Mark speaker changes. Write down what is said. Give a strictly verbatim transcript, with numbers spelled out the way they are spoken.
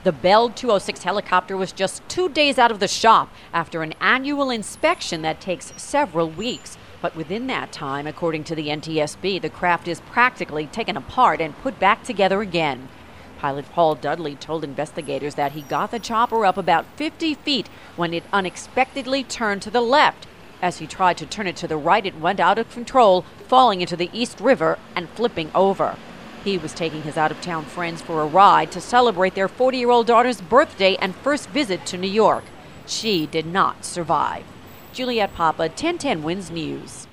Speaker 1: The Bell two oh six helicopter was just two days out of the shop after an annual inspection that takes several weeks. But within that time, according to the N T S B, the craft is practically taken apart and put back together again. Pilot Paul Dudley told investigators that he got the chopper up about fifty feet when it unexpectedly turned to the left. As he tried to turn it to the right, it went out of control, falling into the East River and flipping over. He was taking his out-of-town friends for a ride to celebrate their forty-year-old daughter's birthday and first visit to New York. She did not survive. Juliet Papa, ten ten Wins News.